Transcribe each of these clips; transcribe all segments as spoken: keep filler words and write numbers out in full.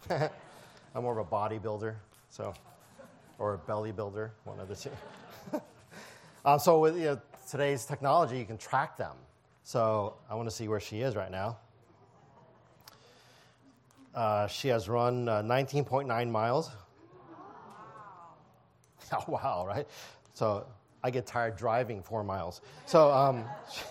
I'm more of a bodybuilder, so, or a belly builder, one of the two. um, so with you know, today's technology, you can track them. So I want to see where she is right now. Uh, she has run uh, nineteen point nine miles. Oh, wow, right? So I get tired driving four miles. So um,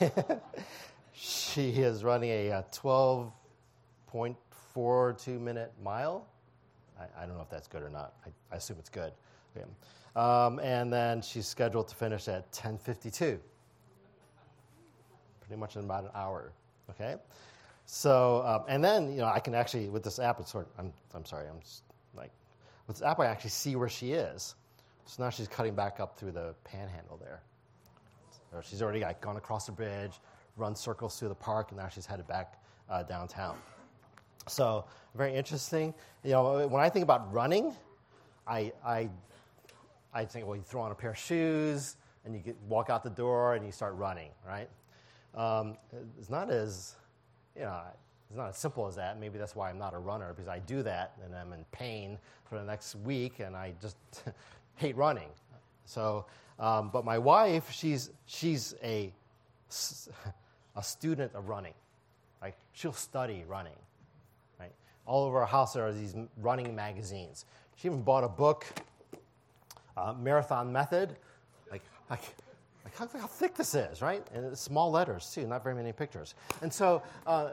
she, she is running a, a twelve point four two minute mile. I, I don't know if that's good or not. I, I assume it's good. Okay. Um, and then she's scheduled to finish at ten fifty-two. Pretty much in about an hour. Okay. So um, and then you know I can actually with this app. It's sort. Of, I'm I'm sorry. I'm just like with this app I actually see where she is. So now she's cutting back up through the panhandle there. So she's already like, gone across the bridge, run circles through the park, and now she's headed back uh, downtown. So very interesting. You know, when I think about running, I I I think, well, you throw on a pair of shoes and you get, walk out the door and you start running, right? Um, it's not as you know, it's not as simple as that. Maybe that's why I'm not a runner, because I do that and I'm in pain for the next week, and I just hate running. So, um, but my wife, she's she's a a student of running. Like she'll study running. Right, all over our house there are these running magazines. She even bought a book, uh, Marathon Method. Like like. Like how, how thick this is, right? And it's small letters too, not very many pictures. And so, uh,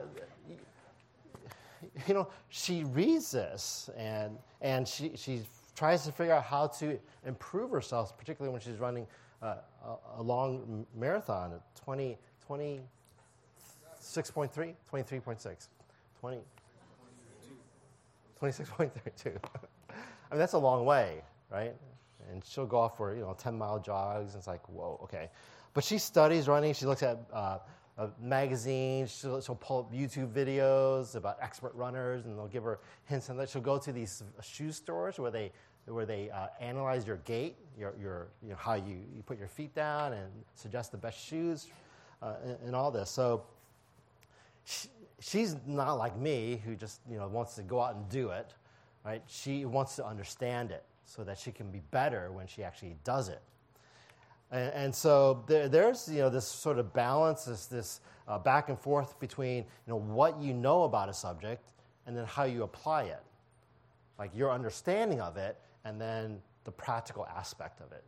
you know, she reads this and and she she tries to figure out how to improve herself, particularly when she's running uh, a, a long marathon at twenty, twenty-six point three, twenty-three point six, twenty, twenty-six point three two. I mean, that's a long way, right? And she'll go off for, you know, ten-mile jogs, and it's like, whoa, okay. But she studies running. She looks at uh, uh, magazines. She'll, she'll pull up YouTube videos about expert runners, and they'll give her hints on that. She'll go to these shoe stores where they where they uh, analyze your gait, your your you know how you, you put your feet down, and suggest the best shoes, uh, and, and all this. So she, she's not like me, who just you know wants to go out and do it, right? She wants to understand it, so that she can be better when she actually does it. And, and so there, there's you know this sort of balance, this, this uh, back and forth between you know what you know about a subject and then how you apply it, like your understanding of it and then the practical aspect of it.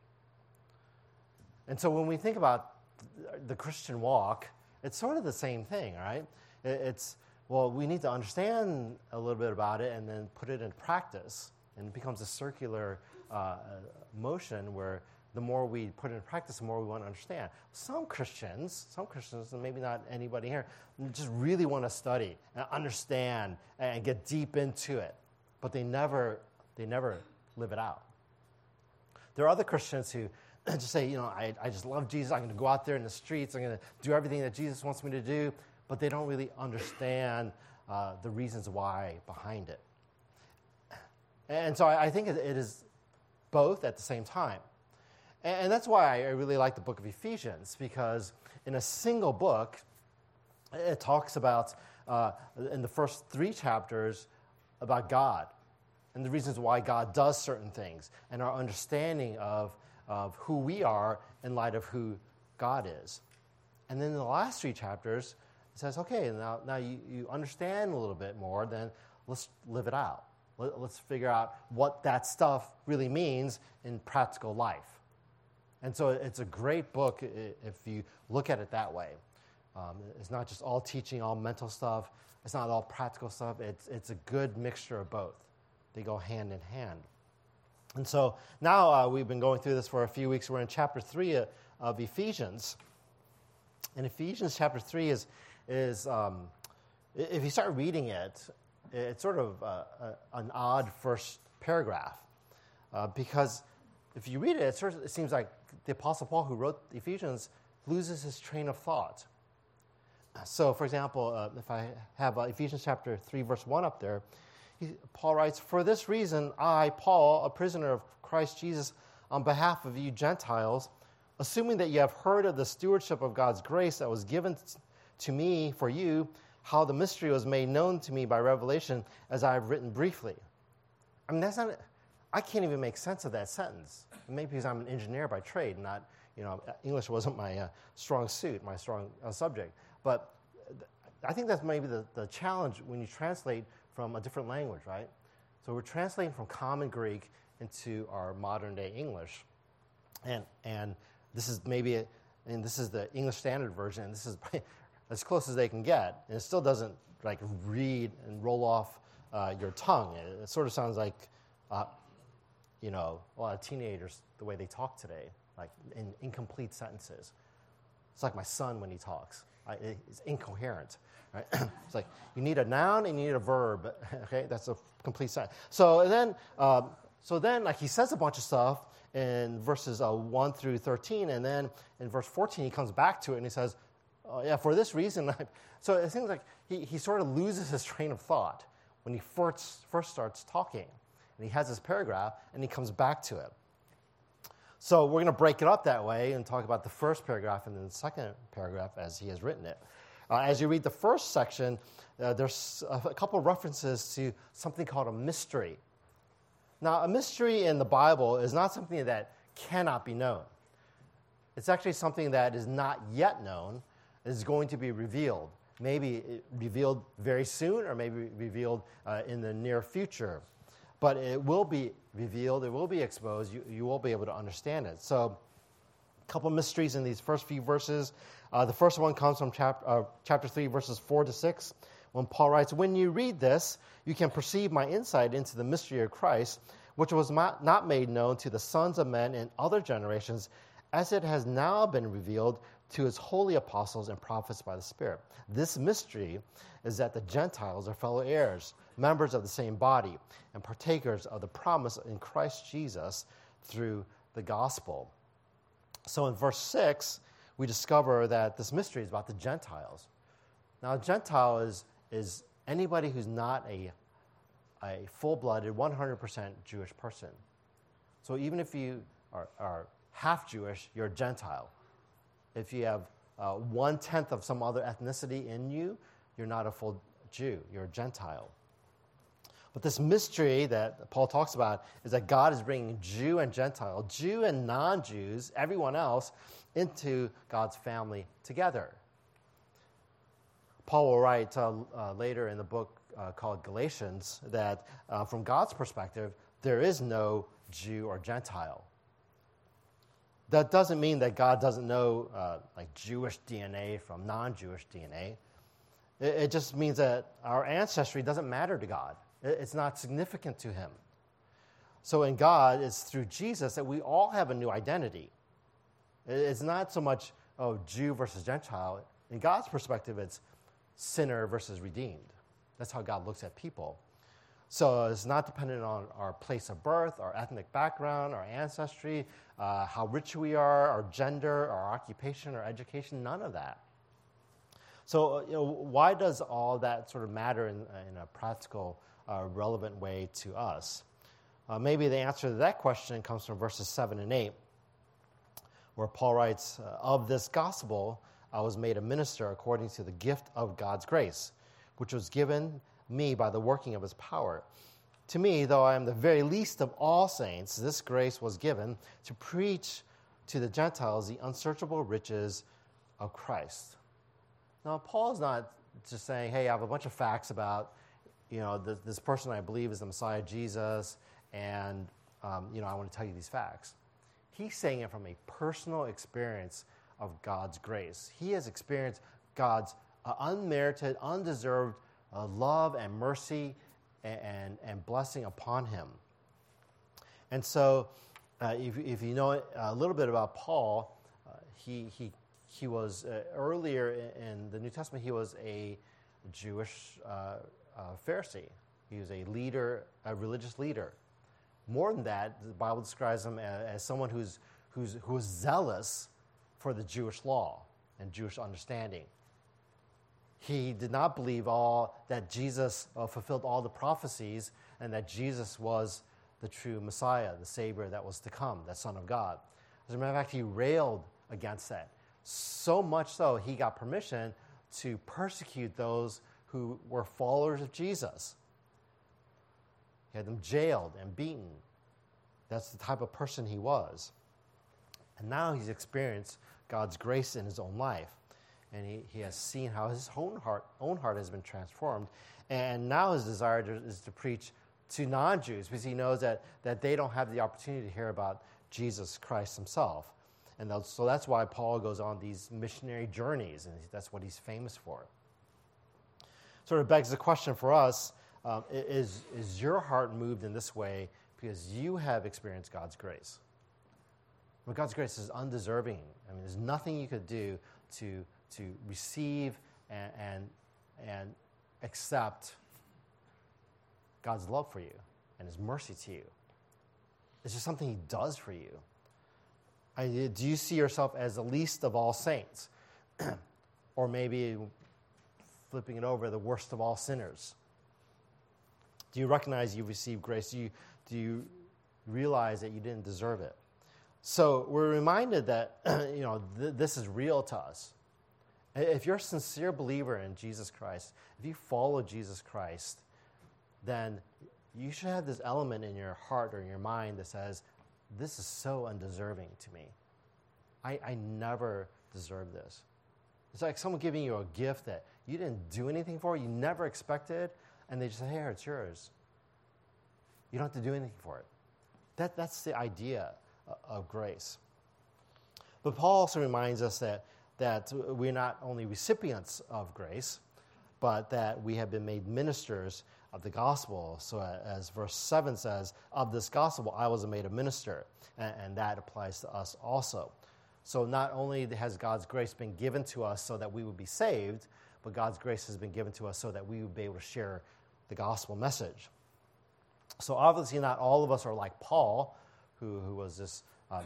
And so when we think about the Christian walk, it's sort of the same thing, right? It's, well, we need to understand a little bit about it and then put it in practice. And it becomes a circular uh, motion where the more we put it in practice, the more we want to understand. Some Christians, some Christians, and maybe not anybody here, just really want to study and understand and get deep into it, but they never, they never live it out. There are other Christians who just say, you know, I, I just love Jesus. I'm going to go out there in the streets. I'm going to do everything that Jesus wants me to do, but they don't really understand uh, the reasons why behind it. And so I think it is both at the same time. And that's why I really like the book of Ephesians, because in a single book, it talks about, uh, in the first three chapters, about God and the reasons why God does certain things and our understanding of, of who we are in light of who God is. And then in the last three chapters, it says, okay, now, now you, you understand a little bit more, then let's live it out. Let's figure out what that stuff really means in practical life. And so it's a great book if you look at it that way. Um, it's not just all teaching, all mental stuff. It's not all practical stuff. It's, it's a good mixture of both. They go hand in hand. And so now uh, we've been going through this for a few weeks. We're in chapter three of, of Ephesians. And Ephesians chapter three is, is um, if you start reading it, it's sort of uh, a, an odd first paragraph. Uh, because if you read it, it, sort of, it seems like the Apostle Paul, who wrote Ephesians, loses his train of thought. So, for example, uh, if I have uh, Ephesians chapter three, verse one up there, he, Paul writes, "For this reason, I, Paul, a prisoner of Christ Jesus, on behalf of you Gentiles, assuming that you have heard of the stewardship of God's grace that was given to me for you, how the mystery was made known to me by revelation, as I have written briefly. I mean, that's not, I can't even make sense of that sentence. Maybe because I'm an engineer by trade, not, you know, English wasn't my uh, strong suit, my strong uh, subject. But th- I think that's maybe the, the challenge when you translate from a different language, right? So we're translating from Common Greek into our modern day English. And and this is maybe, a, and this is the English Standard Version, and this is as close as they can get. And it still doesn't like read and roll off uh, your tongue. It, it sort of sounds like, uh, you know, a lot of teenagers, the way they talk today, like in incomplete sentences. It's like my son when he talks. I, it's incoherent, right? It's like you need a noun and you need a verb. Okay, that's a complete sentence. So and then, um, so then, like he says a bunch of stuff in verses uh, one through thirteen, and then in verse fourteen he comes back to it and he says, oh, "Yeah, for this reason." So it seems like he he sort of loses his train of thought when he first first starts talking, and he has this paragraph and he comes back to it. So we're going to break it up that way and talk about the first paragraph and then the second paragraph as he has written it. Uh, as you read the first section, uh, there's a, a couple of references to something called a mystery. Now, a mystery in the Bible is not something that cannot be known. It's actually something that is not yet known, is going to be revealed. Maybe revealed very soon or maybe revealed uh, in the near future. But it will be revealed, it will be exposed, you, you will be able to understand it. So, a couple mysteries in these first few verses. Uh, the first one comes from chap- uh, chapter three, verses four to six, when Paul writes, "When you read this, you can perceive my insight into the mystery of Christ, which was not, not made known to the sons of men in other generations, as it has now been revealed to his holy apostles and prophets by the Spirit. This mystery is that the Gentiles are fellow heirs, members of the same body, and partakers of the promise in Christ Jesus through the gospel." So in verse six, we discover that this mystery is about the Gentiles. Now, a Gentile is, is anybody who's not a, a full-blooded, one hundred percent Jewish person. So even if you are, are half Jewish, you're a Gentile. If you have uh, one-tenth of some other ethnicity in you, you're not a full Jew, you're a Gentile. But this mystery that Paul talks about is that God is bringing Jew and Gentile, Jew and non-Jews, everyone else, into God's family together. Paul will write uh, uh, later in the book uh, called Galatians that uh, from God's perspective, there is no Jew or Gentile. That doesn't mean that God doesn't know uh, like Jewish D N A from non-Jewish D N A. It, it just means that our ancestry doesn't matter to God. It, it's not significant to him. So in God, it's through Jesus that we all have a new identity. It, it's not so much, oh, Jew versus Gentile. In God's perspective, it's sinner versus redeemed. That's how God looks at people. So it's not dependent on our place of birth, our ethnic background, our ancestry, uh, how rich we are, our gender, our occupation, our education, none of that. So you know, why does all that sort of matter in, in a practical, uh, relevant way to us? Uh, maybe the answer to that question comes from verses seven and eight, where Paul writes, "Of this gospel I was made a minister according to the gift of God's grace, which was given me by the working of his power. To me, though I am the very least of all saints, this grace was given to preach to the Gentiles the unsearchable riches of Christ." Now, Paul's not just saying, hey, I have a bunch of facts about, you know, this, this person I believe is the Messiah, Jesus, and, um, you know, I want to tell you these facts. He's saying it from a personal experience of God's grace. He has experienced God's uh, unmerited, undeserved Uh, love and mercy and, and, and blessing upon him. And so uh, if, if you know a little bit about Paul, uh, he, he, he was uh, earlier in the New Testament, he was a Jewish uh, uh, Pharisee. He was a leader, a religious leader. More than that, the Bible describes him as, as someone who's, who's, who's zealous for the Jewish law and Jewish understanding. He did not believe all that Jesus uh, fulfilled all the prophecies and that Jesus was the true Messiah, the Savior that was to come, that Son of God. As a matter of fact, he railed against that. So much so, he got permission to persecute those who were followers of Jesus. He had them jailed and beaten. That's the type of person he was. And now he's experienced God's grace in his own life. And he, he has seen how his own heart, own heart has been transformed. And now his desire to, is to preach to non-Jews because he knows that, that they don't have the opportunity to hear about Jesus Christ himself. And that's, so that's why Paul goes on these missionary journeys, and that's what he's famous for. Sort of begs the question for us, um, is, is your heart moved in this way because you have experienced God's grace? Well, God's grace is undeserving. I mean, there's nothing you could do to, to receive and, and, and accept God's love for you and his mercy to you. It's just something he does for you. I, do you see yourself as the least of all saints? Or maybe, flipping it over, the worst of all sinners? Do you recognize you received grace? Do you, do you realize that you didn't deserve it? So we're reminded that you know th- this is real to us. If you're a sincere believer in Jesus Christ, if you follow Jesus Christ, then you should have this element in your heart or in your mind that says, this is so undeserving to me. I, I never deserve this. It's like someone giving you a gift that you didn't do anything for, you never expected, and they just say, here, it's yours. You don't have to do anything for it. That, that's the idea of grace. But Paul also reminds us that, that we're not only recipients of grace, but that we have been made ministers of the gospel. So as verse seven says, of this gospel I was made a minister, and, and that applies to us also. So not only has God's grace been given to us so that we would be saved, but God's grace has been given to us so that we would be able to share the gospel message. So obviously not all of us are like Paul, who, who was this um,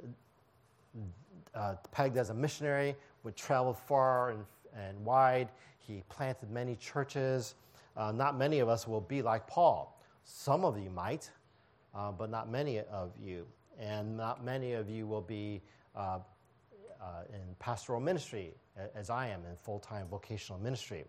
uh, pegged as a missionary, would travel far and, and wide. He planted many churches. Uh, not many of us will be like Paul. Some of you might, uh, but not many of you. And not many of you will be uh, uh, in pastoral ministry, as I am, in full-time vocational ministry.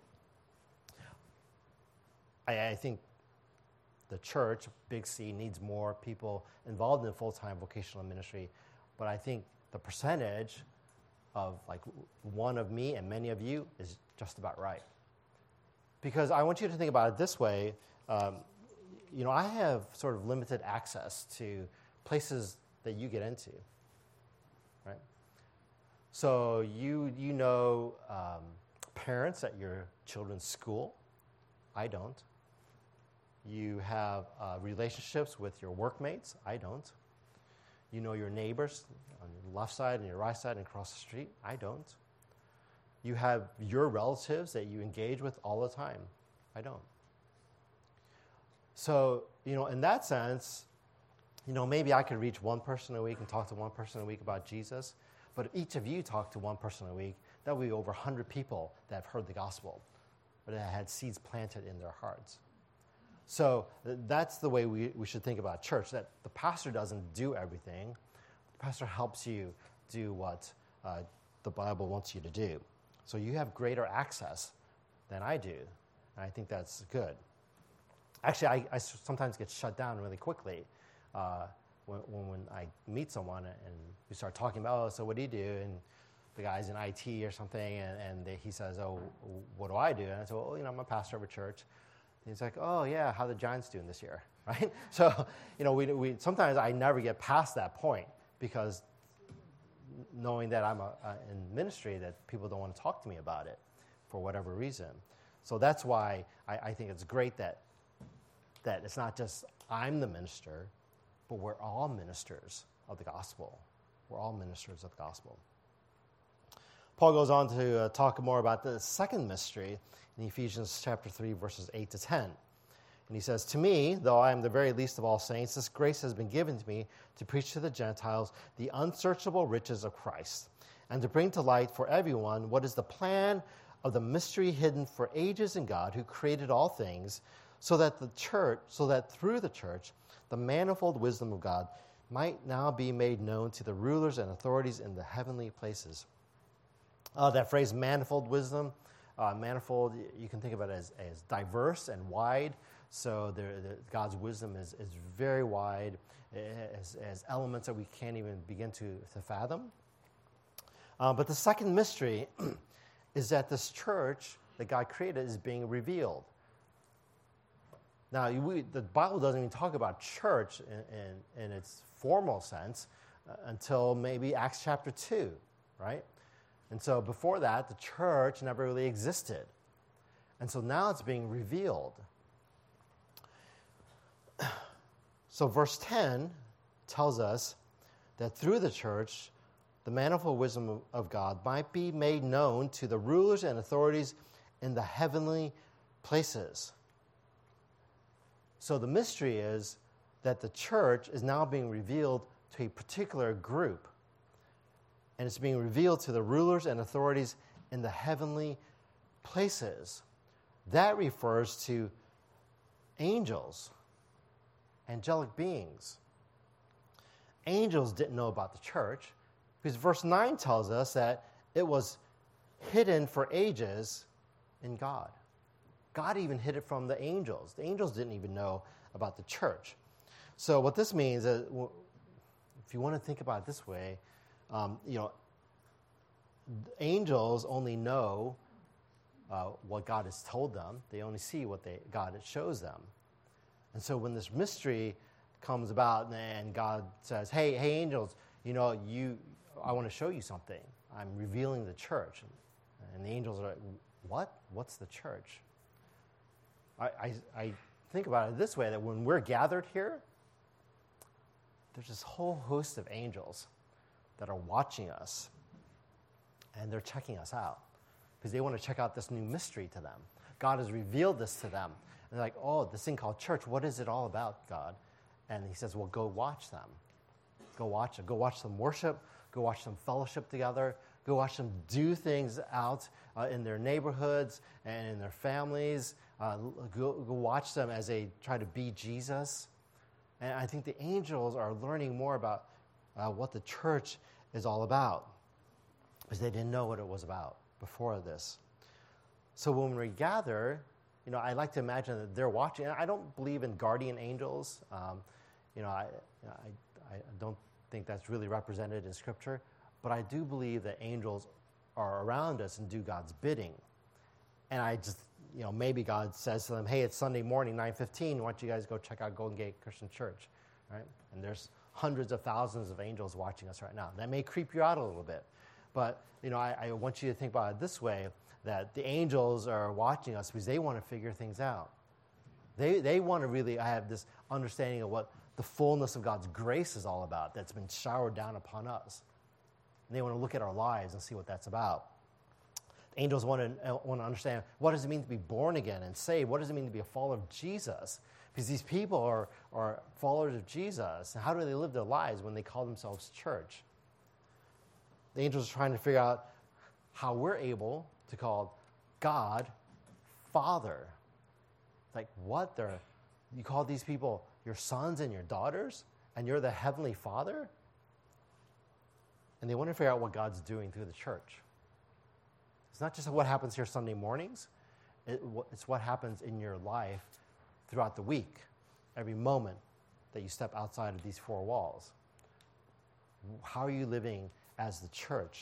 I, I think the church, Big C, needs more people involved in full-time vocational ministry, but I think the percentage of like one of me and many of you is just about right. Because I want you to think about it this way. Um, you know, I have sort of limited access to places that you get into, right? So you you know um, parents at your children's school. I don't. You have uh, relationships with your workmates. I don't. You know your neighbors on your left side and your right side and across the street. I don't. You have your relatives that you engage with all the time. I don't. So, you know, in that sense, you know, maybe I could reach one person a week and talk to one person a week about Jesus, but if each of you talk to one person a week, that would be over one hundred people that have heard the gospel, or that had seeds planted in their hearts. So that's the way we, we should think about church, that the pastor doesn't do everything. The pastor helps you do what uh, the Bible wants you to do. So you have greater access than I do, and I think that's good. Actually, I, I sometimes get shut down really quickly uh, when, when I meet someone and we start talking about, oh, so what do you do? And the guy's in I T or something, and, and they, he says, oh, what do I do? And I say, well, you know, I'm a pastor of a church. And he's like, oh, yeah, how are the Giants doing this year, right? So, you know, we, we sometimes I never get past that point because knowing that I'm a, uh, in ministry, that people don't want to talk to me about it for whatever reason. So that's why I, I think it's great that that it's not just I'm the minister, but we're all ministers of the gospel. We're all ministers of the gospel. Paul goes on to uh, talk more about the second mystery in Ephesians chapter three, verses eight to ten. And he says, to me, though I am the very least of all saints, this grace has been given to me to preach to the Gentiles the unsearchable riches of Christ, and to bring to light for everyone what is the plan of the mystery hidden for ages in God, who created all things, so that the church, so that through the church, the manifold wisdom of God might now be made known to the rulers and authorities in the heavenly places. Uh, that phrase, manifold wisdom, Uh, manifold, you can think of it as, as diverse and wide. So there, the, God's wisdom is, is very wide, as, as elements that we can't even begin to, to fathom. Uh, but the second mystery is that this church that God created is being revealed. Now, we, the Bible doesn't even talk about church in, in, in its formal sense uh, until maybe Acts chapter two, right? And so before that, the church never really existed. And so now it's being revealed. So verse ten tells us that through the church, the manifold wisdom of God might be made known to the rulers and authorities in the heavenly places. So the mystery is that the church is now being revealed to a particular group. And it's being revealed to the rulers and authorities in the heavenly places. That refers to angels, angelic beings. Angels didn't know about the church because verse nine tells us that it was hidden for ages in God. God even hid it from the angels. The angels didn't even know about the church. So what this means is, if you want to think about it this way, um, you know, angels only know uh, what God has told them. They only see what they, God shows them. And so when this mystery comes about and God says, hey, hey, angels, you know, you, I want to show you something. I'm revealing the church. And the angels are like, what? What's the church? I, I, I think about it this way, that when we're gathered here, there's this whole host of angels that are watching us, and they're checking us out because they want to check out this new mystery to them. God has revealed this to them. And they're like, oh, this thing called church, what is it all about, God? And he says, well, go watch them. Go watch them. Go watch them worship. Go watch them fellowship together. Go watch them do things out uh, in their neighborhoods and in their families. Uh, go, go watch them as they try to be Jesus. And I think the angels are learning more about uh, what the church is all about because they didn't know what it was about before this. So when we gather, you know, I like to imagine that they're watching. And I don't believe in guardian angels. Um, you know, I, I, I don't think that's really represented in Scripture. But I do believe that angels are around us and do God's bidding. And I just, you know, maybe God says to them, hey, it's Sunday morning, nine fifteen. Why don't you guys go check out Golden Gate Christian Church, right? And there's hundreds of thousands of angels watching us right now. That may creep you out a little bit. But, you know, I, I want you to think about it this way, that the angels are watching us because they want to figure things out. They, they want to really have this understanding of what the fullness of God's grace is all about that's been showered down upon us. And they want to look at our lives and see what that's about. The angels want to, uh, want to understand, what does it mean to be born again and saved? What does it mean to be a follower of Jesus? Because these people are, are followers of Jesus. And how do they live their lives when they call themselves church? The angels are trying to figure out how we're able to call God Father. Like what? They're, you call these people your sons and your daughters, and you're the Heavenly Father? And they want to figure out what God's doing through the church. It's not just what happens here Sunday mornings. It, it's what happens in your life throughout the week, every moment that you step outside of these four walls. How are you living as the church?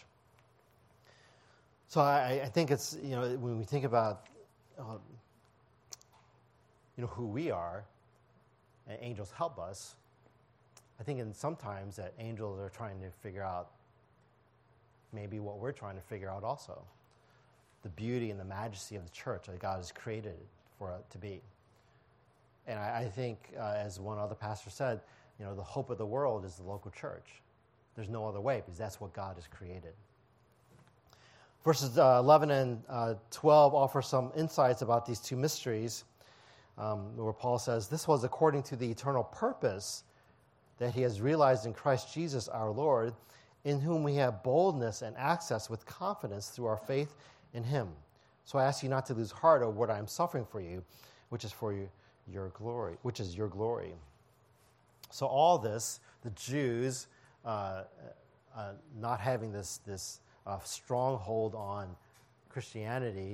So I, I think it's, you know, when we think about, um, you know, who we are, and angels help us, I think in sometimes that angels are trying to figure out maybe what we're trying to figure out also. The beauty and the majesty of the church that God has created for it to be. And I, I think, uh, as one other pastor said, you know, the hope of the world is the local church. There's no other way because that's what God has created. Verses uh, eleven and uh, twelve offer some insights about these two mysteries, um, where Paul says, this was according to the eternal purpose that he has realized in Christ Jesus our Lord, in whom we have boldness and access with confidence through our faith in him. So I ask you not to lose heart over what I am suffering for you, which is for you, your glory, which is your glory. So all this, the Jews uh, uh, not having this this uh, stronghold on Christianity,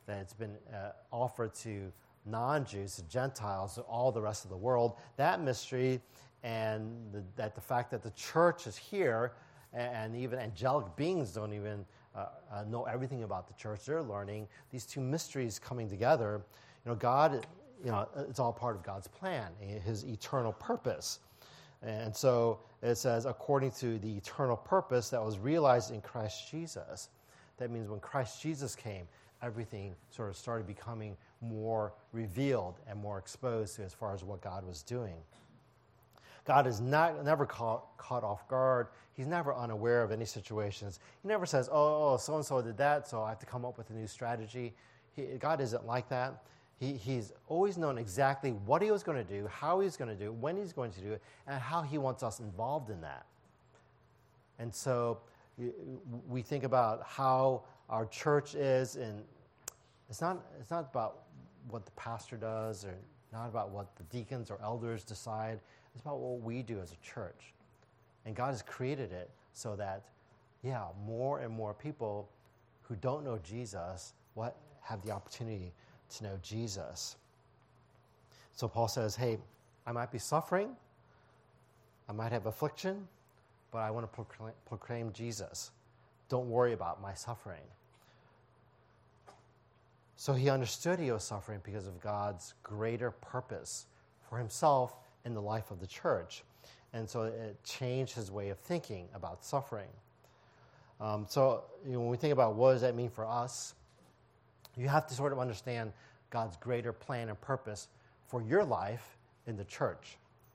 that it's been uh, offered to non-Jews, to Gentiles, to all the rest of the world. That mystery, and the, that the fact that the church is here, and, and even angelic beings don't even uh, uh, know everything about the church. They're learning these two mysteries coming together. You know, God, you know, it's all part of God's plan, His eternal purpose. And so it says, according to the eternal purpose that was realized in Christ Jesus. That means when Christ Jesus came, everything sort of started becoming more revealed and more exposed to as far as what God was doing. God is not never caught, caught off guard. He's never unaware of any situations. He never says, oh, so-and-so did that, so I have to come up with a new strategy. He, God isn't like that. He, he's always known exactly what he was going to do, how he's going to do it, when he's going to do it, and how he wants us involved in that. And so we think about how our church is, and it's not, it's not about what the pastor does or not about what the deacons or elders decide. It's about what we do as a church. And God has created it so that, yeah, more and more people who don't know Jesus what have the opportunity to know Jesus. So Paul says, hey, I might be suffering, I might have affliction, but I want to proclaim, proclaim Jesus. Don't worry about my suffering. So he understood he was suffering because of God's greater purpose for himself in the life of the church. And so it changed his way of thinking about suffering. Um, so you know, when we think about what does that mean for us, you have to sort of understand God's greater plan and purpose for your life in the church.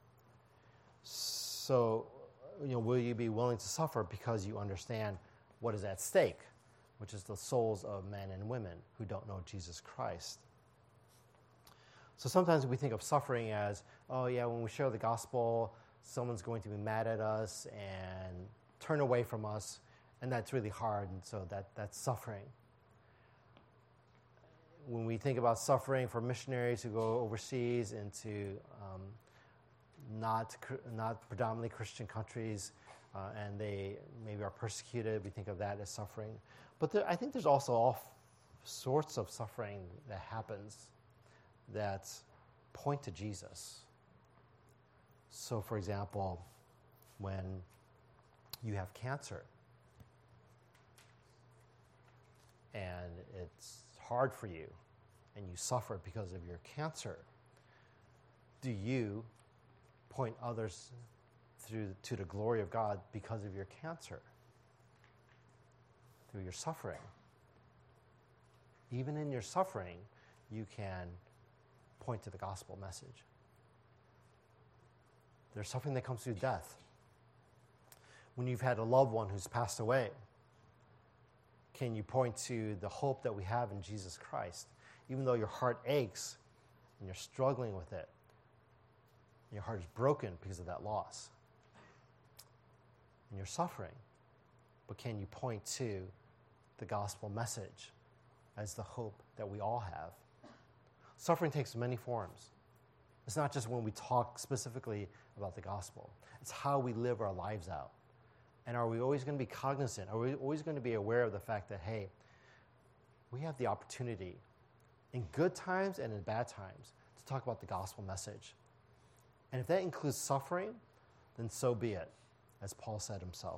So, you know, will you be willing to suffer because you understand what is at stake, which is the souls of men and women who don't know Jesus Christ? So sometimes we think of suffering as, oh yeah, when we share the gospel, someone's going to be mad at us and turn away from us, and that's really hard, and so that, that's suffering. When we think about suffering for missionaries who go overseas into um, not not predominantly Christian countries, uh, and they maybe are persecuted, we think of that as suffering. But there, I think there's also all f- sorts of suffering that happens that point to Jesus. So, for example, when you have cancer and it's hard for you and you suffer because of your cancer, do you point others through to the glory of God because of your cancer, through your suffering? Even in your suffering, you can point to the gospel message. There's suffering that comes through death. When you've had a loved one who's passed away, can you point to the hope that we have in Jesus Christ? Even though your heart aches and you're struggling with it, your heart is broken because of that loss, and you're suffering, but can you point to the gospel message as the hope that we all have? Suffering takes many forms. It's not just when we talk specifically about the gospel. It's how we live our lives out. And are we always going to be cognizant? Are we always going to be aware of the fact that, hey, we have the opportunity in good times and in bad times to talk about the gospel message? And if that includes suffering, then so be it, as Paul said himself.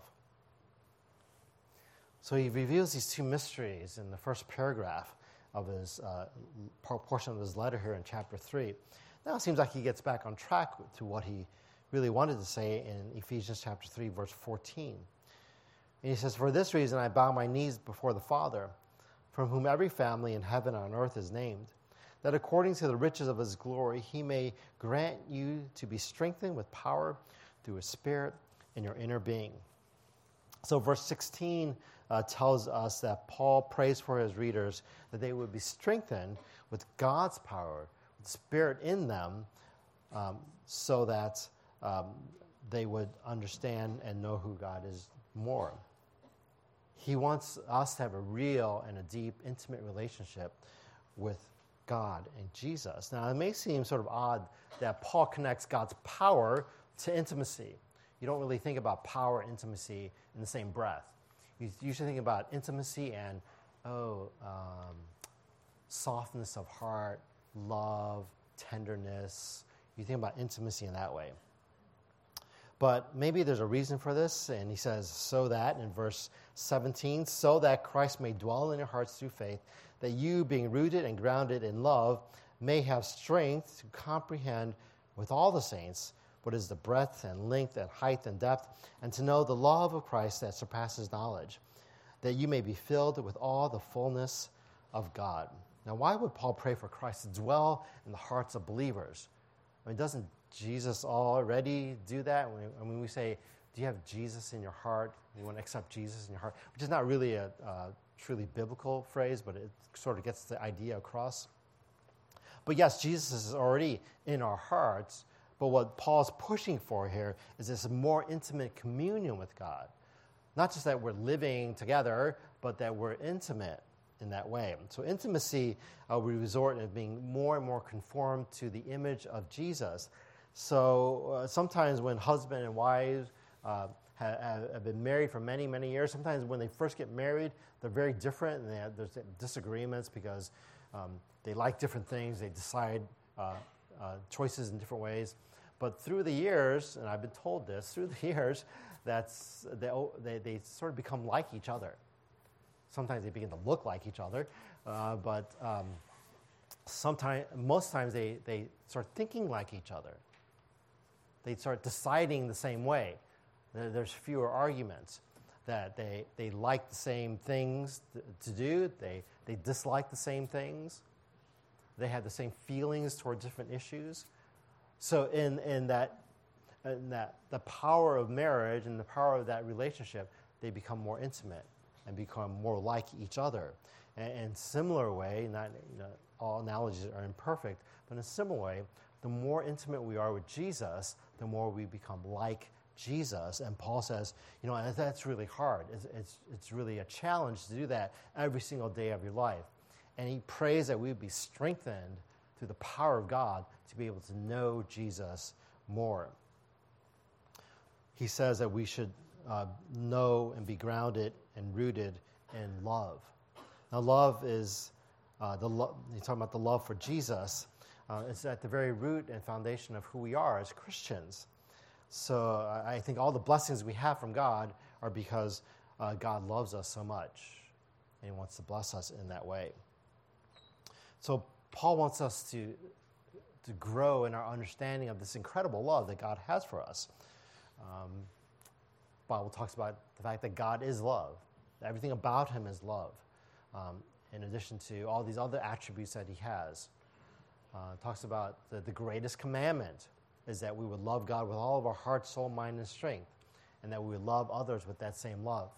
So he reveals these two mysteries in the first paragraph of his uh, portion of his letter here in chapter three. Now it seems like he gets back on track to what he really wanted to say in Ephesians chapter three, verse fourteen. And he says, "For this reason I bow my knees before the Father, from whom every family in heaven and on earth is named, that according to the riches of his glory he may grant you to be strengthened with power through his Spirit in your inner being." So verse sixteen uh, tells us that Paul prays for his readers that they would be strengthened with God's power, with the Spirit in them, um, so that um, they would understand and know who God is more. He wants us to have a real and a deep, intimate relationship with God and Jesus. Now, it may seem sort of odd that Paul connects God's power to intimacy. You don't really think about power and intimacy in the same breath. You usually think about intimacy and, oh, um, softness of heart, love, tenderness. You think about intimacy in that way. But maybe there's a reason for this, and he says, so that, in verse seventeen, so that Christ may dwell in your hearts through faith, that you, being rooted and grounded in love, may have strength to comprehend with all the saints what is the breadth and length and height and depth, and to know the love of Christ that surpasses knowledge, that you may be filled with all the fullness of God. Now, why would Paul pray for Christ to dwell in the hearts of believers? I mean, doesn't Jesus already do that? When, when we say, do you have Jesus in your heart? You want to accept Jesus in your heart? Which is not really a uh, truly biblical phrase, but it sort of gets the idea across. But yes, Jesus is already in our hearts, but what Paul's pushing for here is this more intimate communion with God. Not just that we're living together, but that we're intimate in that way. So intimacy, uh, we resort to being more and more conformed to the image of Jesus. So uh, sometimes when husband and wives uh, have, have been married for many, many years, sometimes when they first get married, they're very different, and they have, there's disagreements because um, they like different things, they decide uh, uh, choices in different ways. But through the years, and I've been told this, through the years, that's they, they, they sort of become like each other. Sometimes they begin to look like each other, uh, but um, sometimes, most times they, they start thinking like each other. They start deciding the same way. There, there's fewer arguments. That they, they like the same things to, to do. They, they dislike the same things. They have the same feelings toward different issues. So in, in, that, in that the power of marriage and the power of that relationship, they become more intimate and become more like each other. And in a similar way, not you know, all analogies are imperfect, but in a similar way, the more intimate we are with Jesus, the more we become like Jesus. And Paul says, you know, that's really hard. It's, it's, it's really a challenge to do that every single day of your life. And he prays that we would be strengthened through the power of God to be able to know Jesus more. He says that we should uh, know and be grounded and rooted in love. Now, love is, uh, the lo- you're talking about the love for Jesus. Uh, it's at the very root and foundation of who we are as Christians. So I think all the blessings we have from God are because uh, God loves us so much, and he wants to bless us in that way. So Paul wants us to, to grow in our understanding of this incredible love that God has for us. Um, Bible talks about the fact that God is love. Everything about him is love, um, in addition to all these other attributes that he has. Uh, it talks about the, the greatest commandment is that we would love God with all of our heart, soul, mind, and strength, and that we would love others with that same love.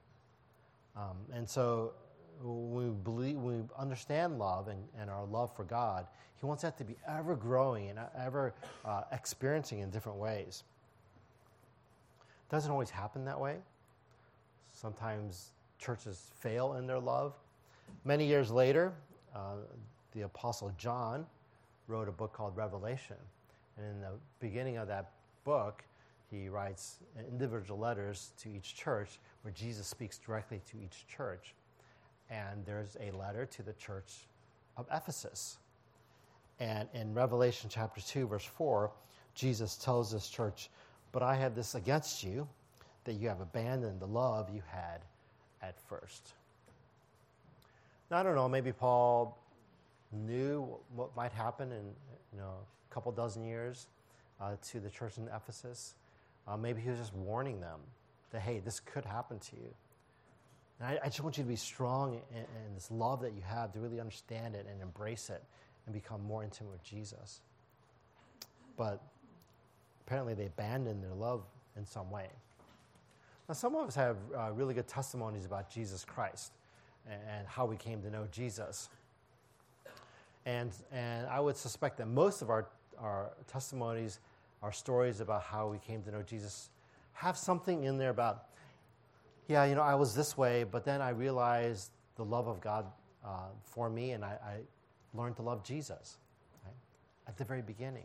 Um, and so when we believe, when we understand love and, and our love for God, he wants that to be ever growing and ever uh, experiencing in different ways. It doesn't always happen that way. Sometimes churches fail in their love. Many years later, uh, the Apostle John wrote a book called Revelation. And in the beginning of that book, he writes individual letters to each church where Jesus speaks directly to each church. And there's a letter to the church of Ephesus. And in Revelation chapter two, verse four, Jesus tells this church, "But I have this against you, that you have abandoned the love you had at first." Now, I don't know, maybe Paul knew what might happen in you know a couple dozen years uh, to the church in Ephesus. Uh, maybe he was just warning them that, hey, this could happen to you. And I, I just want you to be strong in, in this love that you have, to really understand it and embrace it and become more intimate with Jesus. But apparently they abandoned their love in some way. Now, some of us have uh, really good testimonies about Jesus Christ and, and how we came to know Jesus. And and I would suspect that most of our, our testimonies, our stories about how we came to know Jesus, have something in there about, yeah, you know, I was this way, but then I realized the love of God uh, for me, and I, I learned to love Jesus, right? At the very beginning.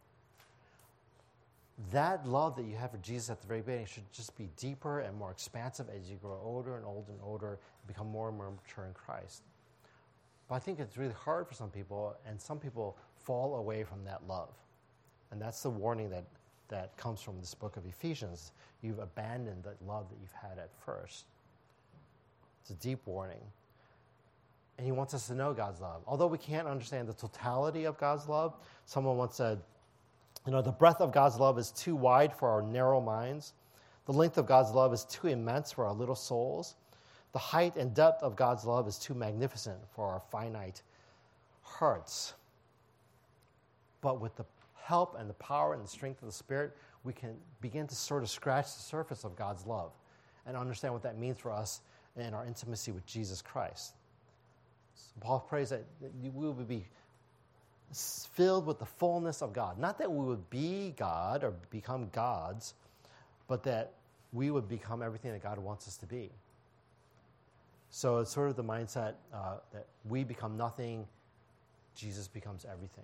That love that you have for Jesus at the very beginning should just be deeper and more expansive as you grow older and older and older and become more and more mature in Christ. But I think it's really hard for some people, and some people fall away from that love. And that's the warning that, that comes from this book of Ephesians. You've abandoned the love that you've had at first. It's a deep warning. And he wants us to know God's love. Although we can't understand the totality of God's love, someone once said, you know, the breadth of God's love is too wide for our narrow minds. The length of God's love is too immense for our little souls. The height and depth of God's love is too magnificent for our finite hearts. But with the help and the power and the strength of the Spirit, we can begin to sort of scratch the surface of God's love and understand what that means for us in our intimacy with Jesus Christ. So Paul prays that we would be filled with the fullness of God. Not that we would be God or become gods, but that we would become everything that God wants us to be. So it's sort of the mindset uh, that we become nothing, Jesus becomes everything.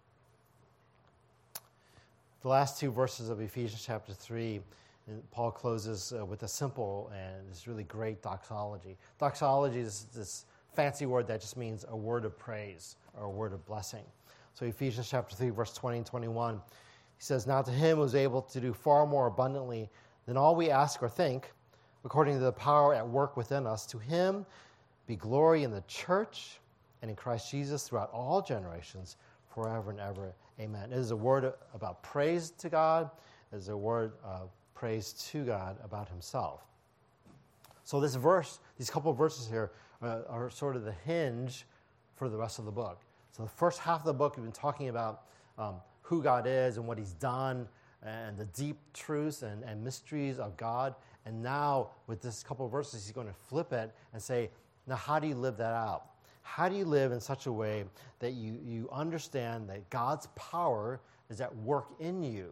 The last two verses of Ephesians chapter three, and Paul closes uh, with a simple and this really great doxology. Doxology is this fancy word that just means a word of praise or a word of blessing. So Ephesians chapter three, verse twenty and twenty-one, he says, now to him who is able to do far more abundantly than all we ask or think, according to the power at work within us, to him be glory in the church and in Christ Jesus throughout all generations, forever and ever. Amen. It is a word about praise to God. It is a word of praise to God about himself. So this verse, these couple of verses here, uh, are sort of the hinge for the rest of the book. So the first half of the book, we've been talking about um, who God is and what he's done and the deep truths and, and mysteries of God. And now, with this couple of verses, he's going to flip it and say, now how do you live that out? How do you live in such a way that you, you understand that God's power is at work in you?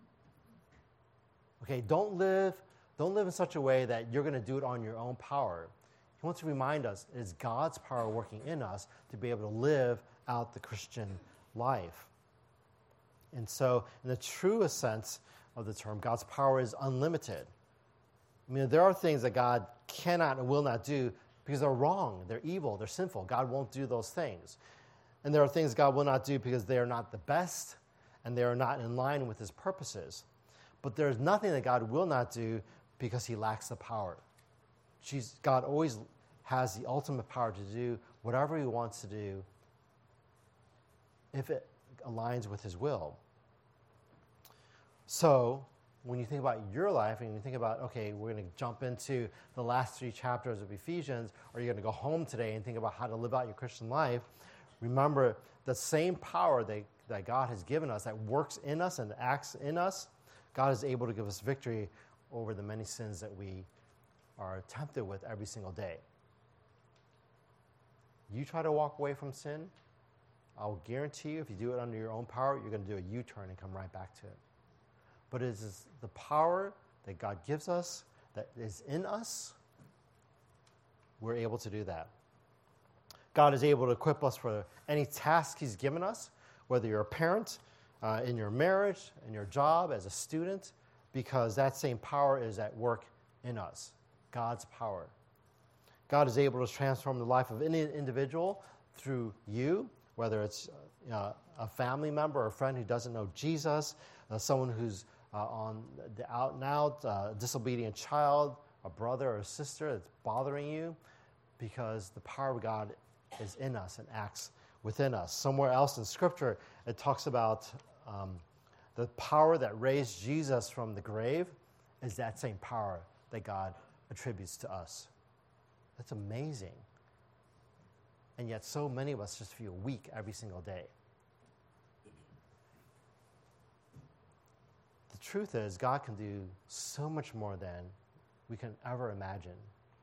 Okay, don't live, don't live in such a way that you're going to do it on your own power. He wants to remind us it is God's power working in us to be able to live out the Christian life. And so, in the truest sense of the term, God's power is unlimited. I mean, there are things that God cannot and will not do because they're wrong, they're evil, they're sinful. God won't do those things. And there are things God will not do because they are not the best and they are not in line with his purposes. But there's nothing that God will not do because he lacks the power. She's, God always has the ultimate power to do whatever he wants to do if it aligns with his will. So, when you think about your life and you think about, okay, we're going to jump into the last three chapters of Ephesians, or you're going to go home today and think about how to live out your Christian life, remember the same power that, that God has given us, that works in us and acts in us, God is able to give us victory over the many sins that we are tempted with every single day. You try to walk away from sin, I'll guarantee you if you do it under your own power, you're going to do a U-turn and come right back to it. But it is the power that God gives us, that is in us, we're able to do that. God is able to equip us for any task he's given us, whether you're a parent, uh, in your marriage, in your job, as a student, because that same power is at work in us, God's power. God is able to transform the life of any individual through you, whether it's uh, a family member or a friend who doesn't know Jesus, uh, someone who's uh, on the out and out, uh, disobedient child, a brother or a sister that's bothering you, because the power of God is in us and acts within us. Somewhere else in Scripture, it talks about um, the power that raised Jesus from the grave is that same power that God attributes to us. That's amazing. And yet so many of us just feel weak every single day. The truth is, God can do so much more than we can ever imagine.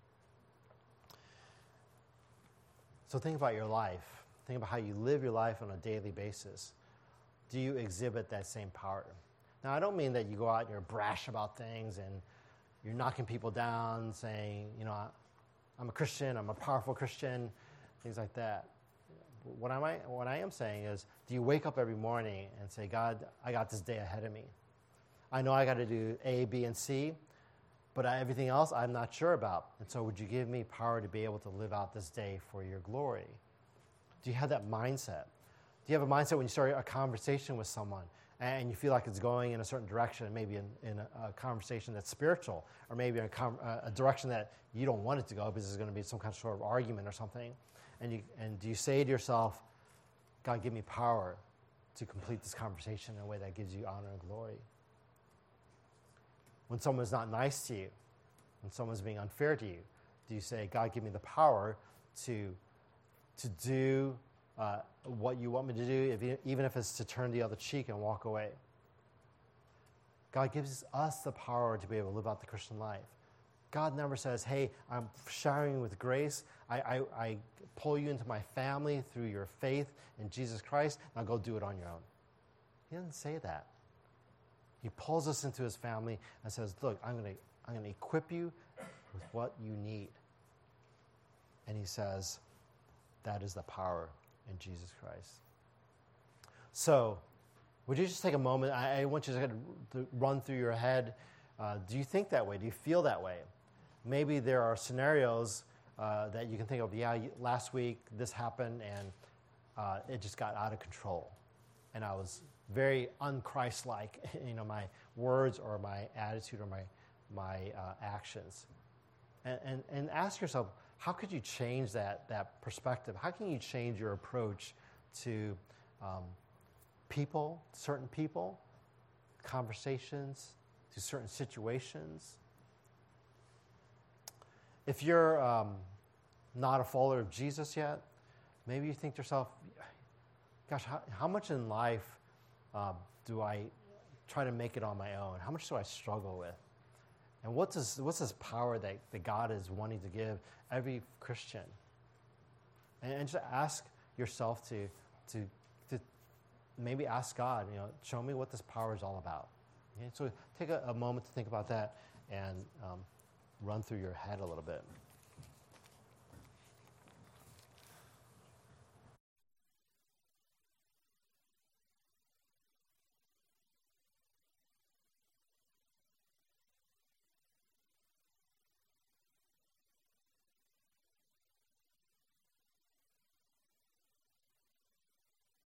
So think about your life. Think about how you live your life on a daily basis. Do you exhibit that same power? Now, I don't mean that you go out and you're brash about things and you're knocking people down, saying, you know, I'm a Christian, I'm a powerful Christian, things like that. What, am I, what I am saying is, do you wake up every morning and say, God, I got this day ahead of me. I know I got to do A, B, and C, but everything else I'm not sure about. And so would you give me power to be able to live out this day for your glory? Do you have that mindset? Do you have a mindset when you start a conversation with someone and you feel like it's going in a certain direction, maybe in, in a, a conversation that's spiritual, or maybe in a, com- a direction that you don't want it to go because there's going to be some kind of sort of argument or something, and you and do you say to yourself, God, give me power to complete this conversation in a way that gives you honor and glory? When someone's not nice to you, when someone's being unfair to you, do you say, God, give me the power to, to do uh, what you want me to do, if you, even if it's to turn the other cheek and walk away? God gives us the power to be able to live out the Christian life. God never says, hey, I'm showering you with grace. I, I, I pull you into my family through your faith in Jesus Christ. Now go do it on your own. He doesn't say that. He pulls us into his family and says, look, I'm going to I'm going to equip you with what you need. And he says, that is the power in Jesus Christ. So, would you just take a moment? I, I want you to, to run through your head. Uh, do you think that way? Do you feel that way? Maybe there are scenarios uh, that you can think of, yeah, last week this happened and uh, it just got out of control. And I was very un-Christ-like, you know, my words or my attitude or my my uh, actions. And, and and ask yourself, how could you change that that perspective? How can you change your approach to um, people, certain people, conversations, to certain situations? If you're um, not a follower of Jesus yet, maybe you think to yourself, gosh, how, how much in life uh, do I try to make it on my own? How much do I struggle with? And what does, what's this power that, that God is wanting to give every Christian? And, and just ask yourself to, to, to maybe ask God, you know, show me what this power is all about. Okay? So take a, a moment to think about that and um, run through your head a little bit.